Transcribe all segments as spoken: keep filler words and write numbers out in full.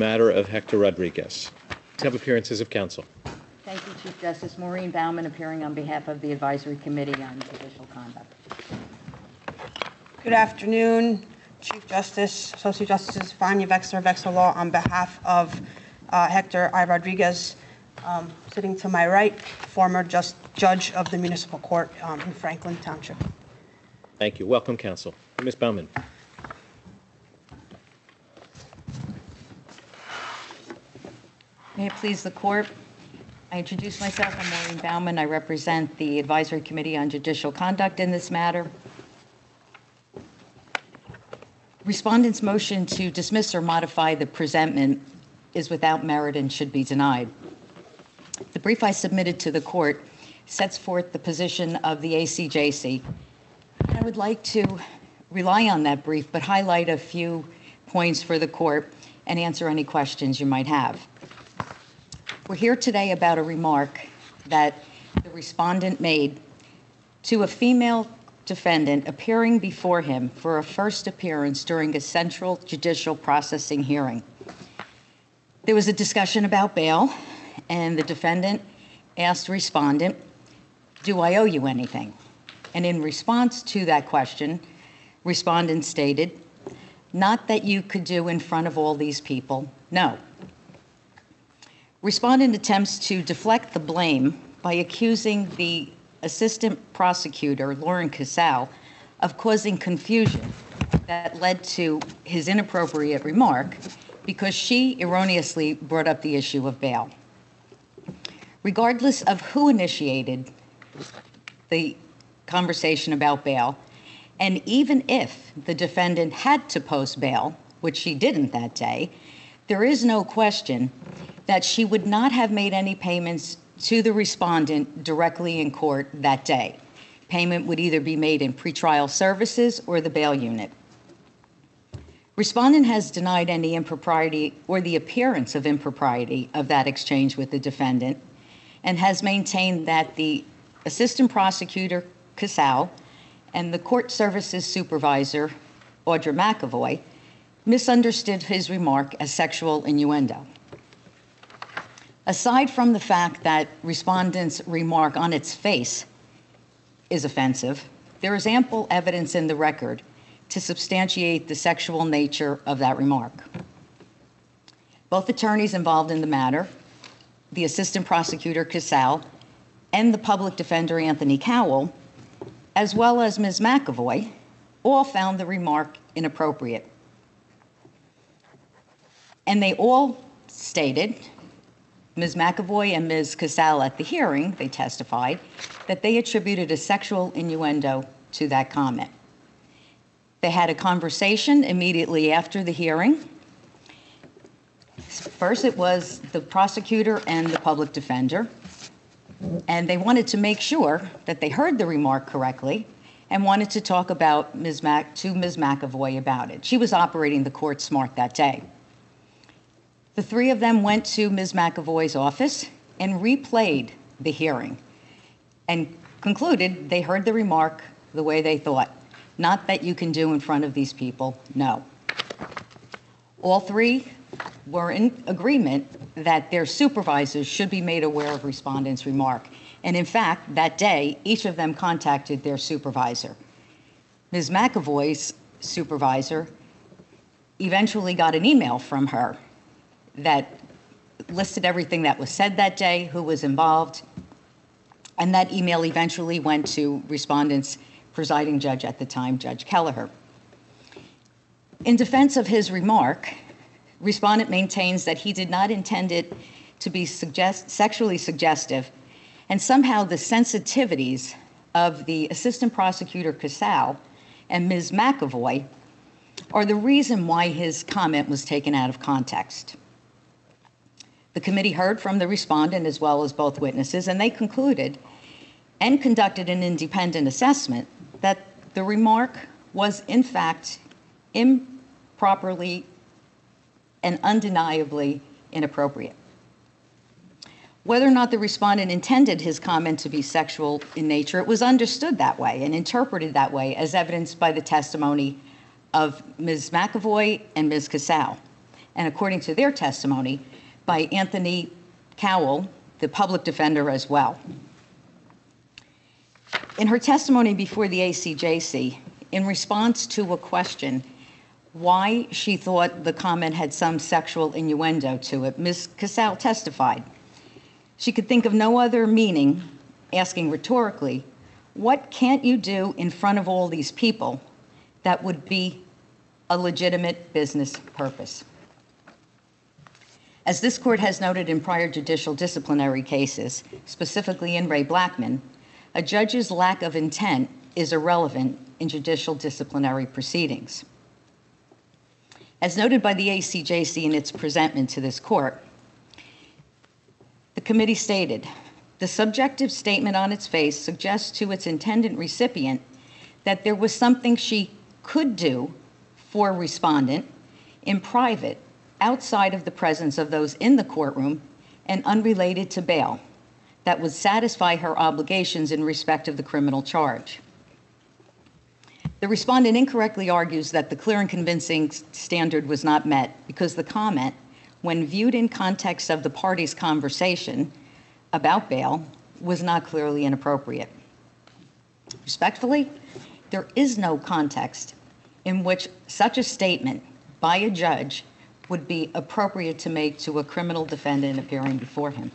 matter of Hector Rodriguez. Please have appearances of counsel. Thank you, Chief Justice. Maureen Baumann, appearing on behalf of the Advisory Committee on Judicial Conduct. Good afternoon, Chief Justice, Associate Justices Vanya Vexler, Vexler Law, on behalf of uh, Hector I. Rodriguez. Um, sitting to my right, former just judge of the Municipal Court um, in Franklin Township. Thank you. Welcome, counsel. Miz Baumann. May it please the Court, I introduce myself. I'm Maureen Baumann. I represent the Advisory Committee on Judicial Conduct in this matter. Respondent's motion to dismiss or modify the presentment is without merit and should be denied. The brief I submitted to the Court sets forth the position of the A C J C. I would like to rely on that brief, but highlight a few points for the Court and answer any questions you might have. We're here today about a remark that the respondent made to a female defendant appearing before him for a first appearance during a central judicial processing hearing. There was a discussion about bail, and the defendant asked respondent, "Do I owe you anything?" And in response to that question, respondent stated, "Not that you could do in front of all these people, no." Respondent attempts to deflect the blame by accusing the assistant prosecutor, Lauren Casal, of causing confusion that led to his inappropriate remark because she erroneously brought up the issue of bail. Regardless of who initiated the conversation about bail, and even if the defendant had to post bail, which she didn't that day, there is no question that she would not have made any payments to the respondent directly in court that day. Payment would either be made in pretrial services or the bail unit. Respondent has denied any impropriety or the appearance of impropriety of that exchange with the defendant, and has maintained that the assistant prosecutor, Casal, and the court services supervisor, Audra McAvoy, misunderstood his remark as sexual innuendo. Aside from the fact that respondent's remark on its face is offensive, there is ample evidence in the record to substantiate the sexual nature of that remark. Both attorneys involved in the matter, the assistant prosecutor, Casal, and the public defender, Anthony Cowell, as well as Miz McAvoy, all found the remark inappropriate. And they all stated, Miz McAvoy and Miz Casal at the hearing, they testified, that they attributed a sexual innuendo to that comment. They had a conversation immediately after the hearing. First, it was the prosecutor and the public defender, and they wanted to make sure that they heard the remark correctly and wanted to talk about Miz Mac to Miz McAvoy about it. She was operating the court smart that day. The three of them went to Miz McAvoy's office and replayed the hearing and concluded they heard the remark the way they thought. Not that you can do in front of these people, no. All three were in agreement that their supervisors should be made aware of respondent's remark. And in fact, that day, each of them contacted their supervisor. Miz McAvoy's supervisor eventually got an email from her that listed everything that was said that day, who was involved, and that email eventually went to respondent's presiding judge at the time, Judge Kelleher. In defense of his remark, respondent maintains that he did not intend it to be suggest sexually suggestive, and somehow the sensitivities of the assistant prosecutor Casal and Miz McAvoy are the reason why his comment was taken out of context. The committee heard from the respondent as well as both witnesses, and they concluded and conducted an independent assessment that the remark was in fact improperly and undeniably inappropriate. Whether or not the respondent intended his comment to be sexual in nature, it was understood that way and interpreted that way, as evidenced by the testimony of Miz McAvoy and Miz Casal. and according to their testimony, by Anthony Cowell, the public defender as well. In her testimony before the A C J C, in response to a question why she thought the comment had some sexual innuendo to it, Miz Casale testified she could think of no other meaning, asking rhetorically, what can't you do in front of all these people that would be a legitimate business purpose? As this court has noted in prior judicial disciplinary cases, specifically in Ray Blackman, a judge's lack of intent is irrelevant in judicial disciplinary proceedings. As noted by the A C J C in its presentment to this court, the committee stated, the subjective statement on its face suggests to its intended recipient that there was something she could do for a respondent in private, outside of the presence of those in the courtroom and unrelated to bail, that would satisfy her obligations in respect of the criminal charge. The respondent incorrectly argues that the clear and convincing standard was not met because the comment, when viewed in context of the parties' conversation about bail, was not clearly inappropriate. Respectfully, there is no context in which such a statement by a judge would be appropriate to make to a criminal defendant appearing before him.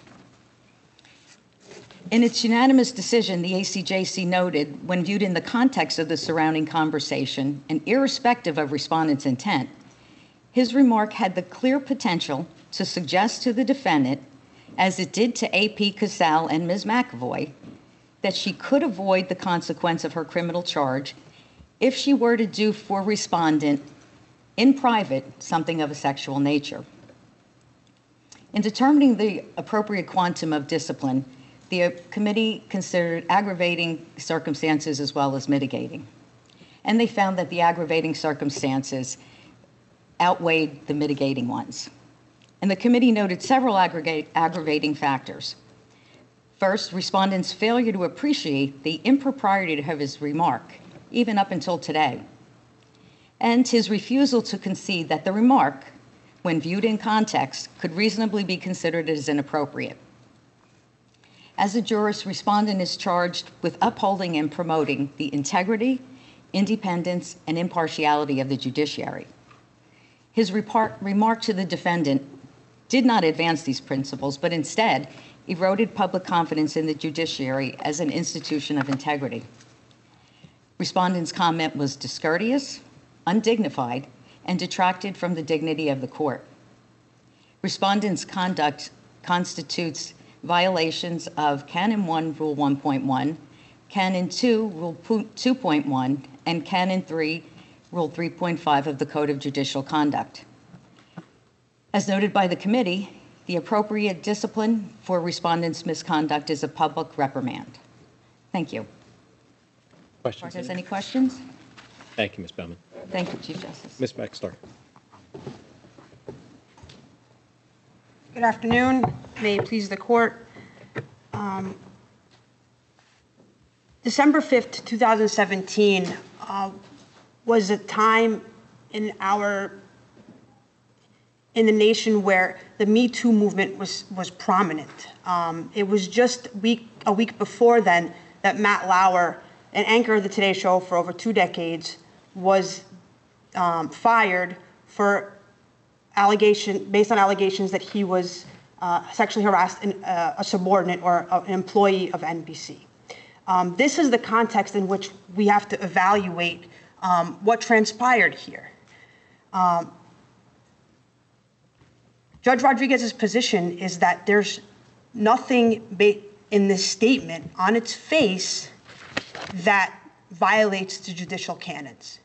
In its unanimous decision, the A C J C noted, when viewed in the context of the surrounding conversation and irrespective of respondent's intent, his remark had the clear potential to suggest to the defendant, as it did to A P Casale and Miz McAvoy, that she could avoid the consequence of her criminal charge if she were to do for respondent in private something of a sexual nature. In determining the appropriate quantum of discipline, the committee considered aggravating circumstances as well as mitigating. And they found that the aggravating circumstances outweighed the mitigating ones. And the committee noted several aggregate, aggravating factors. First, respondent's failure to appreciate the impropriety of his remark, even up until today, and his refusal to concede that the remark, when viewed in context, could reasonably be considered as inappropriate. As a jurist, respondent is charged with upholding and promoting the integrity, independence, and impartiality of the judiciary. His remark to the defendant did not advance these principles, but instead eroded public confidence in the judiciary as an institution of integrity. Respondent's comment was discourteous, undignified, and detracted from the dignity of the court. Respondent's conduct constitutes violations of Canon one, Rule one point one, Canon two, Rule two point one, and Canon three, Rule three point five of the Code of Judicial Conduct. As noted by the committee, the appropriate discipline for respondent's misconduct is a public reprimand. Thank you. Questions? Has any questions? Thank you, Miz Bowman. Thank you, Chief Justice. Miz McStar. Good afternoon. May it please the court. Um, December fifth, two thousand seventeen uh, was a time in our in the nation where the Me Too movement was was prominent. Um, it was just week a week before then that Matt Lauer, an anchor of the Today Show for over two decades, was um, fired for allegation based on allegations that he was uh, sexually harassed in, uh, a subordinate or uh, an employee of N B C. Um, this is the context in which we have to evaluate um, what transpired here. Um, Judge Rodriguez's position is that there's nothing in this statement on its face that violates the judicial canons.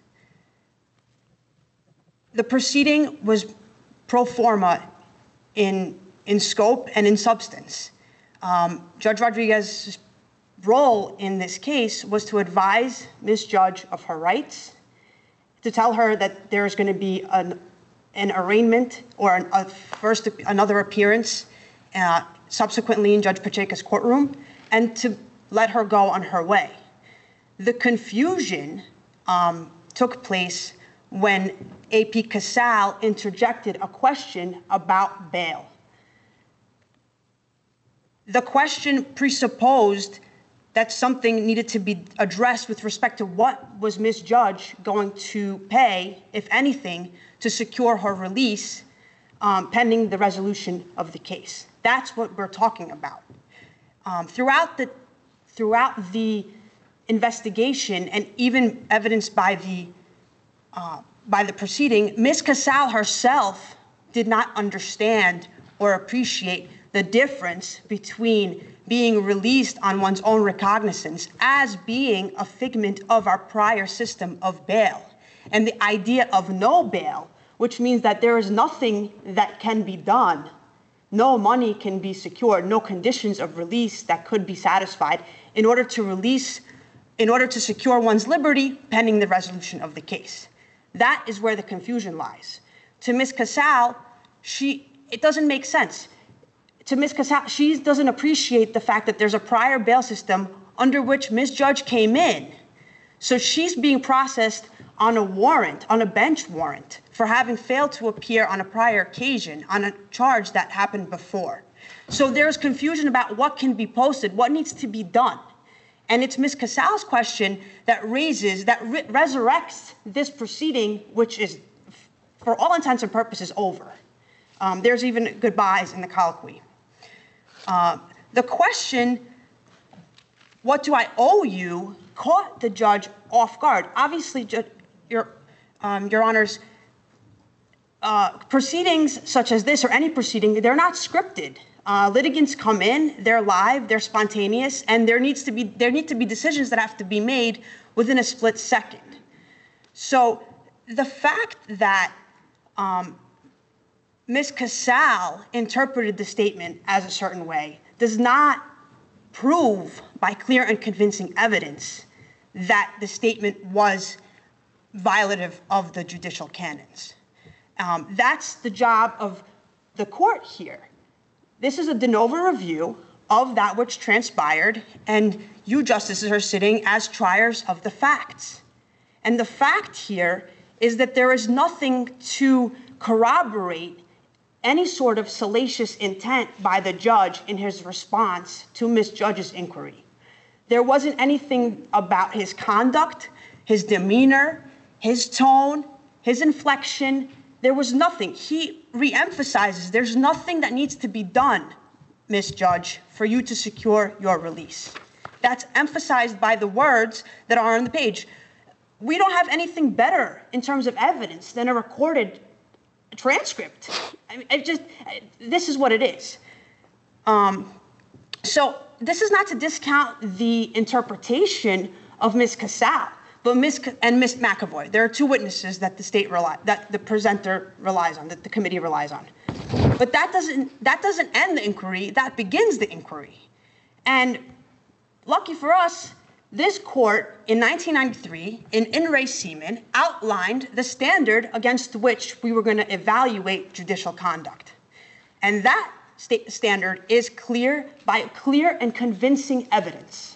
The proceeding was pro forma in, in scope and in substance. Um, Judge Rodriguez's role in this case was to advise Miz Judge of her rights, to tell her that there's going to be an, an arraignment or an, a first another appearance uh, subsequently in Judge Pacheco's courtroom, and to let her go on her way. The confusion um, took place when A P Casal interjected a question about bail. The question presupposed that something needed to be addressed with respect to what was Miz Judge going to pay, if anything, to secure her release um, pending the resolution of the case. That's what we're talking about. Um, throughout the throughout the investigation, and even evidenced by the uh, by the proceeding, Miz Casal herself did not understand or appreciate the difference between being released on one's own recognizance as being a figment of our prior system of bail, and the idea of no bail, which means that there is nothing that can be done. No money can be secured, no conditions of release that could be satisfied in order to release, in order to secure one's liberty pending the resolution of the case. That is where the confusion lies. To Miz Casal, she, it doesn't make sense. To Miz Casal, she doesn't appreciate the fact that there's a prior bail system under which Miz Judge came in. So she's being processed on a warrant, on a bench warrant, for having failed to appear on a prior occasion on a charge that happened before. So there's confusion about what can be posted, what needs to be done. And it's Miz Casal's question that raises, that re resurrects this proceeding, which is, for all intents and purposes, over. Um, there's even goodbyes in the colloquy. Uh, the question, what do I owe you, caught the judge off guard. Obviously, ju your, um, your Honors, uh, proceedings such as this or any proceeding, they're not scripted. Uh, litigants come in, they're live, they're spontaneous, and there needs to be there need to be decisions that have to be made within a split second. So the fact that um, Miz Casal interpreted the statement as a certain way does not prove by clear and convincing evidence that the statement was violative of the judicial canons. Um, that's the job of the court here. This is a de novo review of that which transpired, and you justices are sitting as triers of the facts. And the fact here is that there is nothing to corroborate any sort of salacious intent by the judge in his response to Miz Judge's inquiry. There wasn't anything about his conduct, his demeanor, his tone, his inflection. There was nothing. He reemphasizes there's nothing that needs to be done, Miz Judge, for you to secure your release. That's emphasized by the words that are on the page. We don't have anything better in terms of evidence than a recorded transcript. I mean, it just, this is what it is. Um, so this is not to discount the interpretation of Miz Casal, but Miz and Miz McAvoy. There are two witnesses that the state rely, that the presenter relies on, that the committee relies on. But that doesn't that doesn't end the inquiry. That begins the inquiry. And lucky for us, this court in nineteen ninety-three, in In Re Seaman, outlined the standard against which we were going to evaluate judicial conduct. And that state standard is clear by clear and convincing evidence.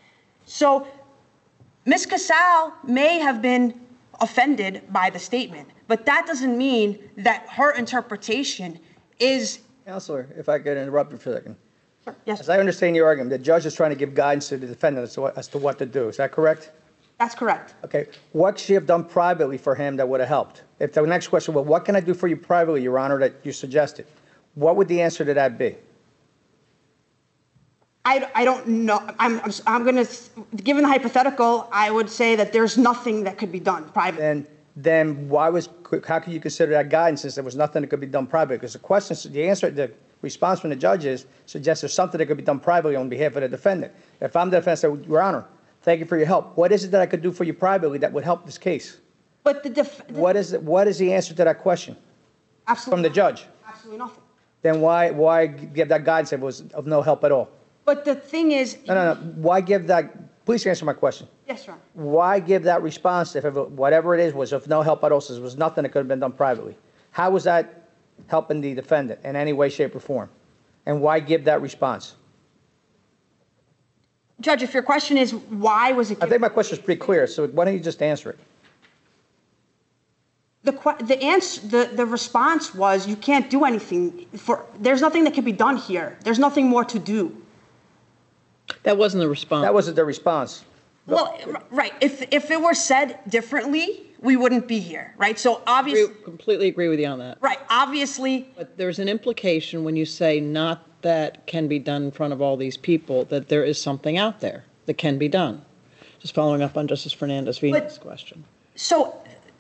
So Miz Casal may have been offended by the statement, but that doesn't mean that her interpretation is... Counselor, if I could interrupt you for a second. Yes, As I understand your argument, the judge is trying to give guidance to the defendant as to what, as to what to do. Is that correct? that's correct. Okay. What should she have done privately for him that would have helped? If the next question, well, what can I do for you privately, Your Honor, that you suggested? What would the answer to that be? I, I don't know. I'm, I'm, I'm going to, given the hypothetical, I would say that there's nothing that could be done privately. And then why was, how could you consider that guidance since there was nothing that could be done privately? Because the question, the answer, the response from the judge is, suggests there's something that could be done privately on behalf of the defendant. If I'm the defendant, I say, Your Honor, thank you for your help. What is it that I could do for you privately that would help this case? But the, def- the What is, what is the answer to that question absolutely from the judge? Absolutely nothing. Then why, why give that guidance if it was of no help at all? But the thing is, No, no, no. Why give that? Please answer my question. yes, Your Honor. Why give that response if it, whatever it is was of no help at all, since there was nothing that could have been done privately? How was that helping the defendant in any way, shape, or form? And why give that response? Judge, if your question is why was it I think my question is pretty clear, so why don't you just answer it? The, que- the answer, the, the response was, you can't do anything for, there's nothing that can be done here. There's nothing more to do. That wasn't the response. That wasn't the response. Well, r- right, if, if it were said differently, we wouldn't be here, right? So I obviously, completely agree with you on that. right, obviously, But there's an implication when you say not that can be done in front of all these people, that there is something out there that can be done. Just following up on Justice Fernandez-Vina's question. so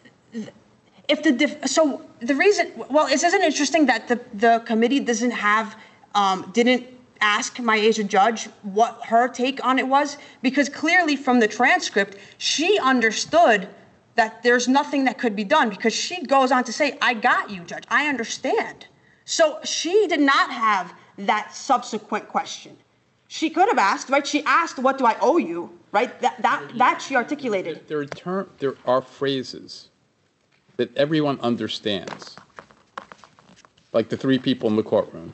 if the, def- so the reason, well, it isn't interesting that the, the committee doesn't have, um, didn't ask my Asia judge what her take on it was, because clearly from the transcript, she understood that there's nothing that could be done, because she goes on to say, I got you, Judge, I understand. So she did not have that subsequent question. She could have asked, right? She asked, what do I owe you, right? That, that, that she articulated. There are, term, there are phrases that everyone understands, like the three people in the courtroom.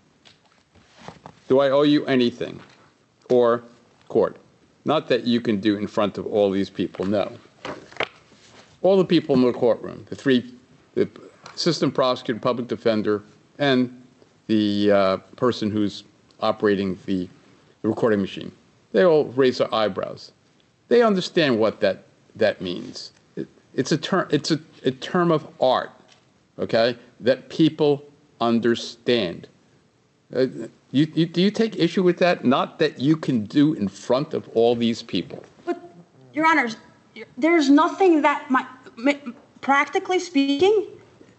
Do I owe you anything? Or court. Not that you can do in front of all these people, no. All the people in the courtroom, the three, the assistant prosecutor, public defender, and the uh, person who's operating the, the recording machine, they all raise their eyebrows. They understand what that, that means. It, it's a term, it's a, a term of art, okay, that people understand. Uh, you, you, do you take issue with that? Not that you can do in front of all these people. But, Your Honors, there's nothing that, my, practically speaking,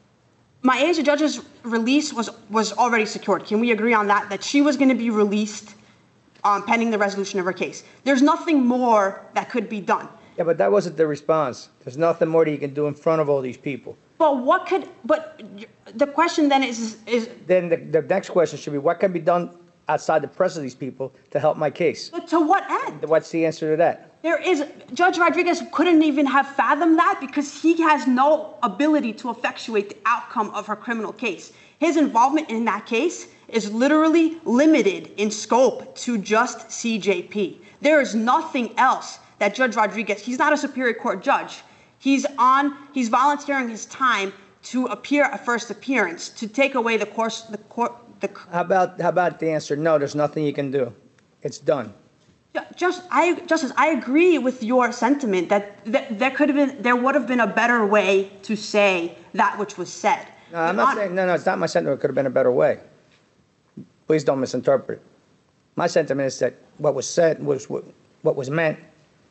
my Asia judge's release was, was already secured. Can we agree on that? That she was going to be released um, pending the resolution of her case. There's nothing more that could be done. Yeah, but that wasn't the response. There's nothing more that you can do in front of all these people. But what could, but the question then is, is Then the, the next question should be, what can be done outside the presence of these people to help my case? but to what end? What's the answer to that? There is, Judge Rodriguez couldn't even have fathomed that because he has no ability to effectuate the outcome of her criminal case. His involvement in that case is literally limited in scope to just C J P. There is nothing else that Judge Rodriguez, he's not a Superior Court judge. He's on, he's volunteering his time to appear a first appearance, to take away the course, the court, the. How about, how about the answer, no, there's nothing you can do. It's done. Just, I, Justice, I agree with your sentiment that th- there could have been, there would have been a better way to say that which was said. No, I'm not saying, no, no, it's not my sentiment, it could have been a better way. Please don't misinterpret it. My sentiment is that what was said was what, what was meant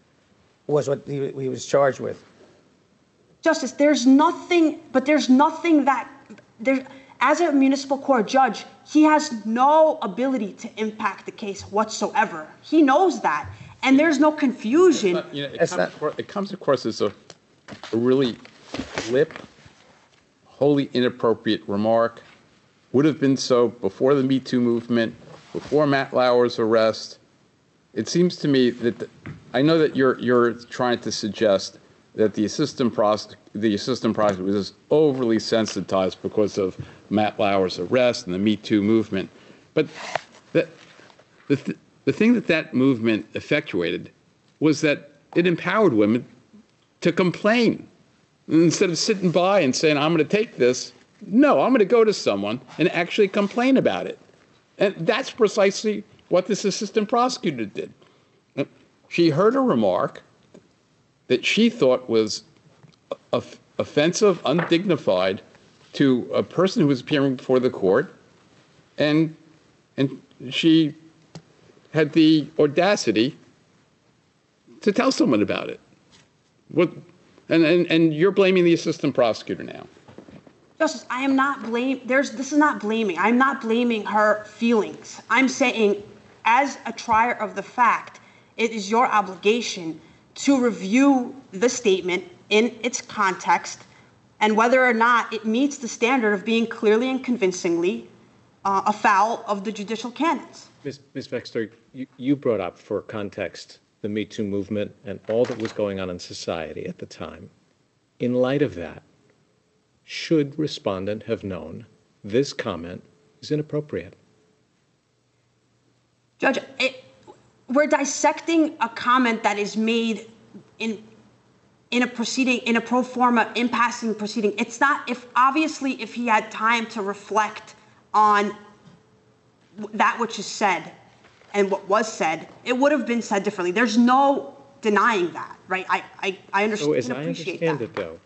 was what he, he was charged with. Justice, there's nothing, but there's nothing that, there, as a municipal court judge, he has no ability to impact the case whatsoever. He knows that, and there's no confusion. But, you know, it, It's comes not- across, it comes across as a, a really flip, wholly inappropriate remark. Would have been so before the Me Too movement, before Matt Lauer's arrest. It seems to me that the, I know that you're you're trying to suggest that the assistant prosec the assistant prosecutor was overly sensitized because of Matt Lauer's arrest and the Me Too movement, but the the th the thing that that movement effectuated was that it empowered women to complain instead of sitting by and saying, "I'm going to take this." No, I'm going to go to someone and actually complain about it, and that's precisely what this assistant prosecutor did. She heard a remark that she thought was off offensive, undignified to a person who was appearing before the court, and and she had the audacity to tell someone about it. What? And and and you're blaming the assistant prosecutor now. Justice, I am not blame. There's this is not blaming. I'm not blaming her feelings. I'm saying, as a trier of the fact, it is your obligation to review the statement in its context and whether or not it meets the standard of being clearly and convincingly uh, afoul of the judicial canons. Miz Miz Vexler, you, you brought up for context the Me Too movement and all that was going on in society at the time. In light of that, should respondent have known this comment is inappropriate? Judge, it, we're dissecting a comment that is made in in a proceeding, in a pro forma impassing proceeding. It's not, if obviously if he had time to reflect on that which is said and what was said, it would have been said differently. There's no denying that, right? I, I, I understand, So as I appreciate understand that. it, though,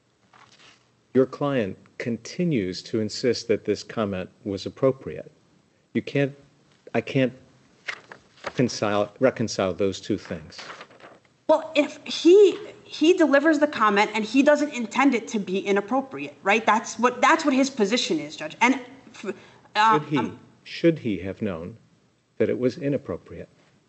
your client continues to insist that this comment was appropriate. You can't, I can't reconcile, reconcile those two things. Well, if he he delivers the comment and he doesn't intend it to be inappropriate, right? That's what that's what his position is, Judge. And uh, Should he, um, should he have known that it was inappropriate?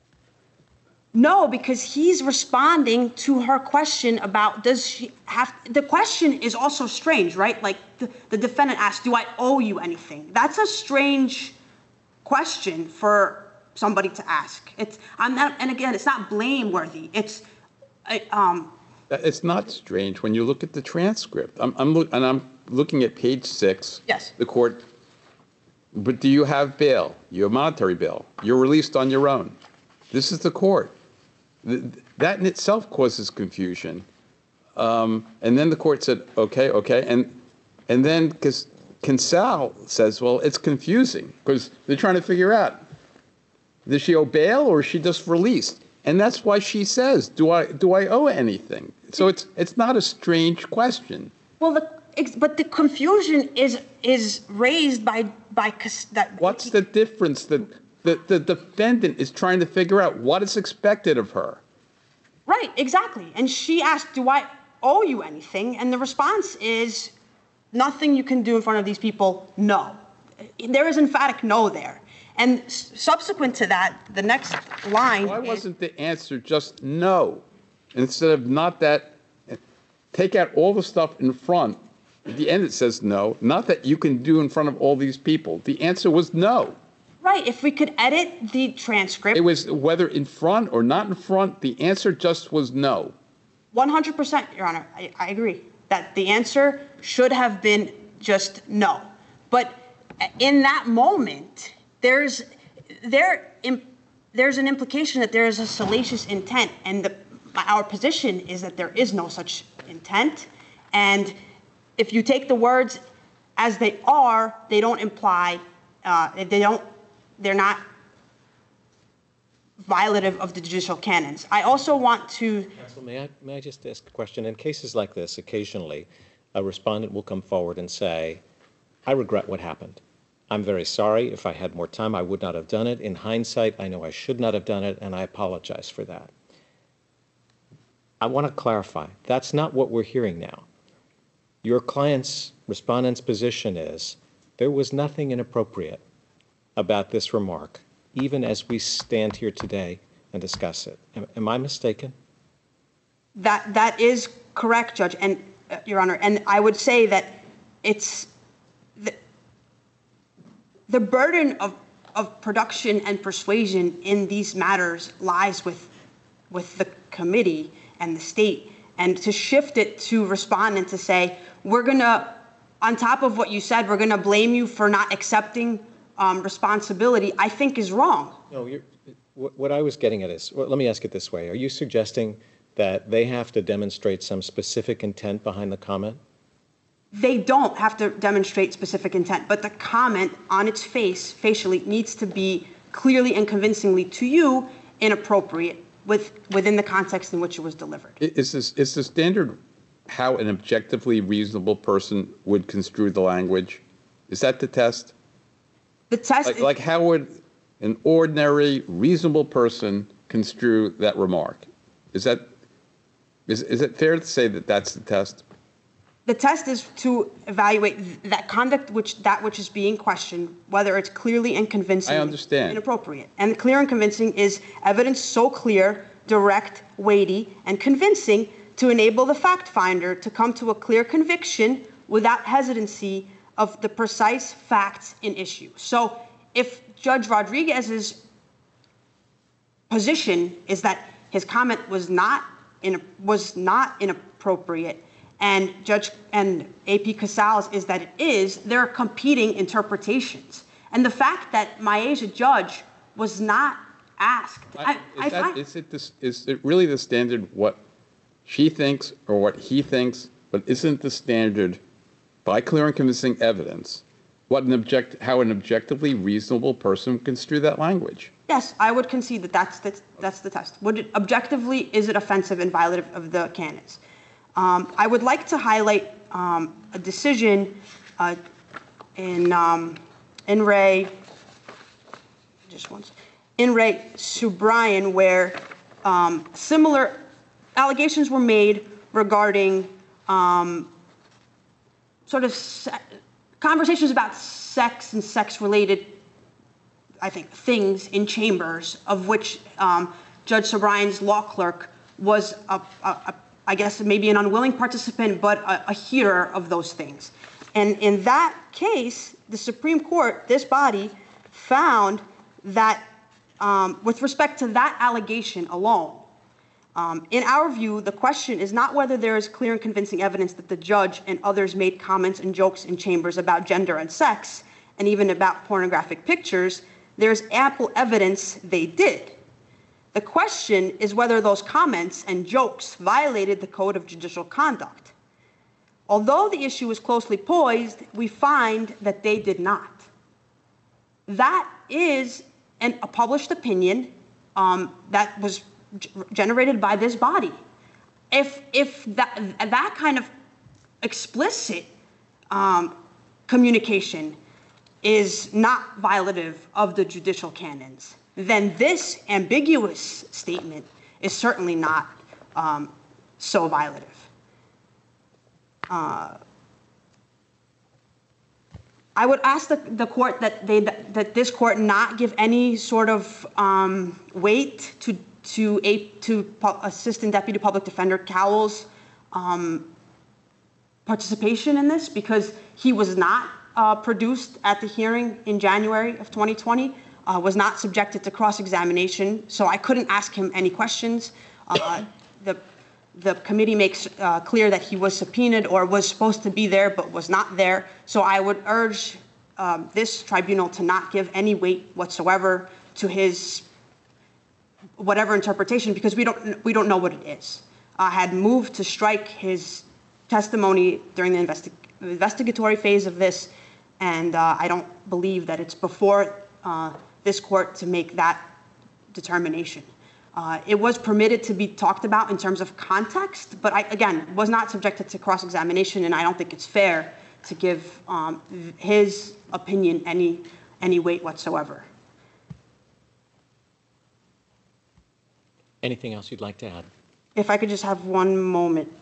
no, because he's responding to her question about does she have. The question is also strange, right? Like the, the defendant asked, "Do I owe you anything?" That's a strange question for somebody to ask. It's I'm not, and again, it's not blameworthy. It's uh, um. It's not strange when you look at the transcript. I'm, I'm look, and I'm looking at page six. Yes. The court. But do you have bail? You have monetary bail. You're released on your own. This is the court. Th- That in itself causes confusion. Um, and then the court said, okay, okay. And and then because Kinsale says, well, it's confusing because they're trying to figure out, does she owe bail or is she just released? And that's why she says, do I do I owe anything? So it's it's not a strange question. Well, the ex- but the confusion is is raised by by Cas- that. What's the difference? The, the, the defendant is trying to figure out what is expected of her. Right, exactly. And she asked, "Do I owe you anything?" And the response is, "Nothing you can do in front of these people. No." There is emphatic no there. And s- subsequent to that, the next line. Why is- wasn't the answer just no? Instead of not that, take out all the stuff in front. At the end it says no, not that you can do in front of all these people. The answer was no. Right, if we could edit the transcript. It was whether in front or not in front, the answer just was no. one hundred percent, Your Honor, I, I agree that the answer should have been just no. But in that moment, there's there im- there's an implication that there is a salacious intent, and the, our position is that there is no such intent. And if you take the words as they are, they don't imply uh, they don't they're not violative of the judicial canons. I also want to. Counsel, may I, may I just ask a question? In cases like this, occasionally, a respondent will come forward and say, I regret what happened. I'm very sorry. If I had more time, I would not have done it. In hindsight, I know I should not have done it, and I apologize for that. I want to clarify, that's not what we're hearing now. Your client's, respondent's position is, there was nothing inappropriate about this remark, even as we stand here today and discuss it. Am, am I mistaken? That that is correct, Judge, and uh, Your Honor, and I would say that it's the, the burden of of production and persuasion in these matters lies with with the committee and the state, and to shift it to respondent to say we're gonna, on top of what you said, we're gonna blame you for not accepting um, responsibility, I think is wrong. No, you're, what, what I was getting at is, well, let me ask it this way. Are you suggesting that they have to demonstrate some specific intent behind the comment? They don't have to demonstrate specific intent, but the comment on its face, facially, needs to be clearly and convincingly to you inappropriate with, within the context in which it was delivered. Is this is the standard how an objectively reasonable person would construe the language? Is that the test? The test Like, is, like how would an ordinary, reasonable person construe that remark? Is that is is it fair to say that that's the test? the test is to evaluate th- that conduct which that which is being questioned, whether it's clearly and convincingly I understand. inappropriate. And clear and convincing is evidence so clear, direct, weighty, and convincing to enable the fact finder to come to a clear conviction without hesitancy of the precise facts in issue. So if Judge Rodriguez's position is that his comment was not in, was not inappropriate, and Judge and A P Casals is that it is, there are competing interpretations. And the fact that Myasia Judge was not asked, I, Is, I that, find, is, it this, is it really the standard what she thinks or what he thinks, but isn't the standard by clear and convincing evidence what an object, how an objectively reasonable person would construe that language? Yes, I would concede that that's the, that's the test. Would it, objectively, is it offensive and violative of the canons? Um, I would like to highlight um, a decision uh, in um, in Ray, just once, in Ray Subrian, where um, similar allegations were made regarding um, sort of se- conversations about sex and sex-related, I think, things in chambers, of which um, Judge Subrian's law clerk was, a, a, a, I guess, maybe an unwilling participant, but a, a hearer of those things. And in that case, the Supreme Court, this body, found that um, with respect to that allegation alone, um, in our view, the question is not whether there is clear and convincing evidence that the judge and others made comments and jokes in chambers about gender and sex, and even about pornographic pictures. There's ample evidence they did. The question is whether those comments and jokes violated the Code of Judicial Conduct. Although the issue was closely poised, we find that they did not. That is an, a published opinion um, that was g- generated by this body. If, if that, that kind of explicit um, communication is not violative of the judicial canons, then this ambiguous statement is certainly not um, so violative. Uh, I would ask the, the court that they that this court not give any sort of um, weight to to a to Pu- Assistant Deputy Public Defender Cowell's um, participation in this, because he was not uh, produced at the hearing in January of twenty twenty. Uh, was not subjected to cross-examination, so I couldn't ask him any questions. Uh, the The committee makes uh, clear that he was subpoenaed or was supposed to be there but was not there. So I would urge um, this tribunal to not give any weight whatsoever to his whatever interpretation, because we don't we don't know what it is. I had moved to strike his testimony during the investi- investigatory phase of this, and uh, I don't believe that it's before uh, this court to make that determination. Uh, it was permitted to be talked about in terms of context, but I, again, was not subjected to cross-examination, and I don't think it's fair to give um, his opinion any, any weight whatsoever. Anything else you'd like to add? If I could just have one moment.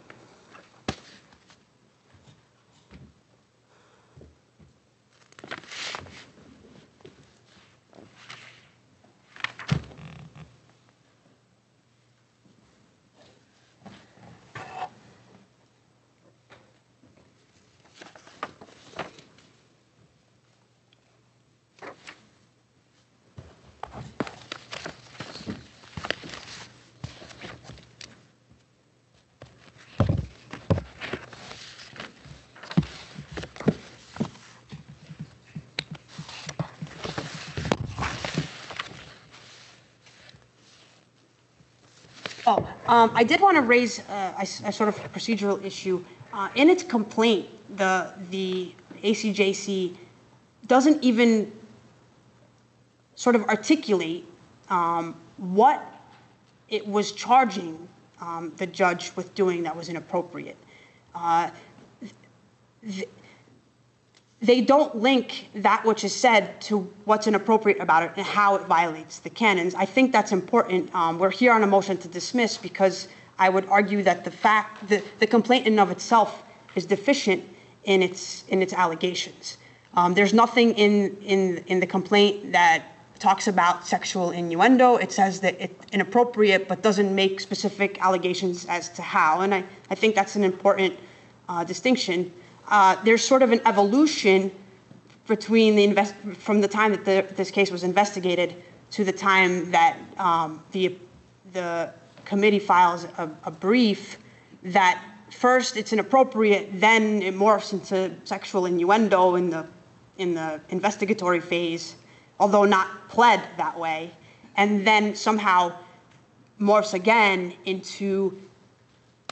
Oh, um, I did want to raise uh, a, a sort of procedural issue. Uh, in its complaint, the the A C J C doesn't even sort of articulate um, what it was charging um, the judge with doing that was inappropriate. Uh, th- They don't link that which is said to what's inappropriate about it and how it violates the canons. I think that's important. Um, we're here on a motion to dismiss because I would argue that the fact, the, the complaint in and of itself is deficient in its in its allegations. Um, there's nothing in, in in the complaint that talks about sexual innuendo. It says that it's inappropriate, but doesn't make specific allegations as to how. And I, I think that's an important uh, distinction. Uh, there's sort of an evolution between the invest from the time that the, this case was investigated to the time that um, the the committee files a, a brief that first it's inappropriate, then it morphs into sexual innuendo in the in the investigatory phase, although not pled that way, and then somehow morphs again into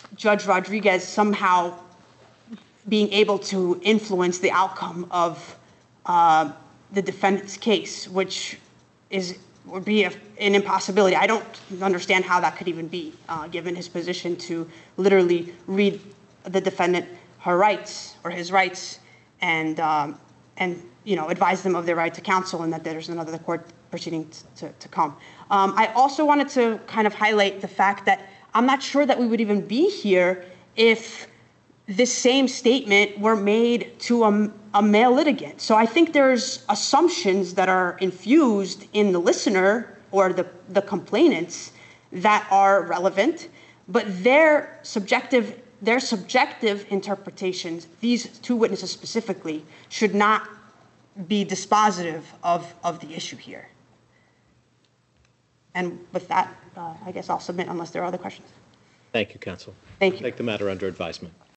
Judge Rodriguez somehow being able to influence the outcome of uh, the defendant's case, which is would be a, an impossibility. I don't understand how that could even be, uh, given his position to literally read the defendant her rights or his rights, and um, and you know advise them of their right to counsel and that there's another court proceeding to, to come. Um, I also wanted to kind of highlight the fact that I'm not sure that we would even be here if this same statement were made to a, a male litigant. So I think there's assumptions that are infused in the listener or the, the complainants that are relevant, but their subjective, their subjective interpretations, these two witnesses specifically, should not be dispositive of, of the issue here. And with that, uh, I guess I'll submit unless there are other questions. Thank you, counsel. Thank you. Take the matter under advisement.